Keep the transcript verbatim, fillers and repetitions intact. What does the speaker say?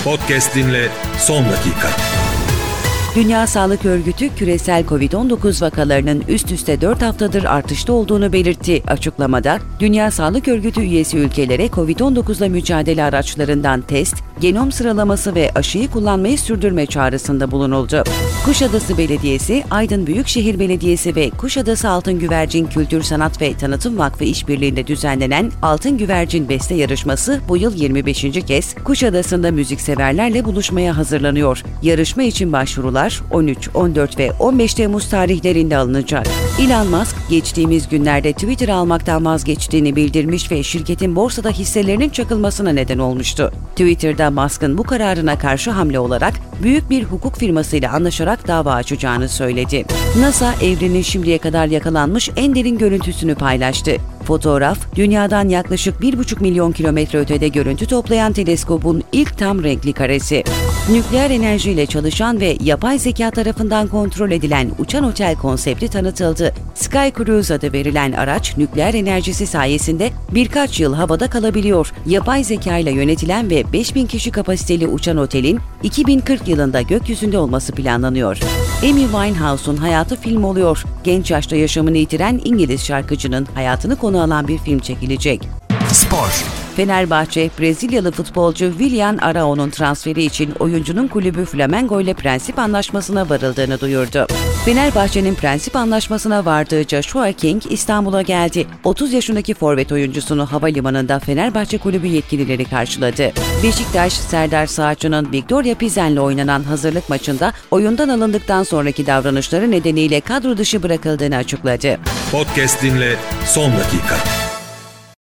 Podcast dinle son dakika. Dünya Sağlık Örgütü küresel kovid on dokuz vakalarının üst üste dört haftadır artışta olduğunu belirtti. Açıklamada, Dünya Sağlık Örgütü üyesi ülkelere kovid on dokuzla mücadele araçlarından test, genom sıralaması ve aşıyı kullanmayı sürdürme çağrısında bulunuldu. Kuşadası Belediyesi, Aydın Büyükşehir Belediyesi ve Kuşadası Altın Güvercin Kültür Sanat ve Tanıtım Vakfı işbirliğinde düzenlenen Altın Güvercin Beste Yarışması bu yıl yirmi beşinci kez Kuşadası'nda müzikseverlerle buluşmaya hazırlanıyor. Yarışma için başvurular on üç, on dört ve on beş Temmuz tarihlerinde alınacak. Elon Musk, geçtiğimiz günlerde Twitter almaktan vazgeçtiğini bildirmiş ve şirketin borsada hisselerinin çakılmasına neden olmuştu. Twitter'da Musk'ın bu kararına karşı hamle olarak büyük bir hukuk firmasıyla anlaşarak dava açacağını söyledi. NASA, evrenin şimdiye kadar yakalanmış en derin görüntüsünü paylaştı. Fotoğraf, dünyadan yaklaşık bir buçuk milyon kilometre ötede görüntü toplayan teleskopun ilk tam renkli karesi. Nükleer enerjiyle çalışan ve yapay zeka tarafından kontrol edilen uçan otel konsepti tanıtıldı. Sky Cruise adı verilen araç, nükleer enerjisi sayesinde birkaç yıl havada kalabiliyor. Yapay zeka ile yönetilen ve beş bin kişi kapasiteli uçan otelin iki bin kırk yılında gökyüzünde olması planlanıyor. Amy Winehouse'un hayatı film oluyor. Genç yaşta yaşamını yitiren İngiliz şarkıcının hayatını konu alan bir film çekilecek. Spor. Fenerbahçe, Brezilyalı futbolcu Willian Araújo'nun transferi için oyuncunun kulübü Flamengo ile prensip anlaşmasına varıldığını duyurdu. Fenerbahçe'nin prensip anlaşmasına vardığı Joshua King İstanbul'a geldi. otuz yaşındaki forvet oyuncusunu havalimanında Fenerbahçe kulübü yetkilileri karşıladı. Beşiktaş, Serdar Saatçı'nın Victoria Pilsen'le oynanan hazırlık maçında oyundan alındıktan sonraki davranışları nedeniyle kadro dışı bırakıldığını açıkladı. Podcast dinle son dakika.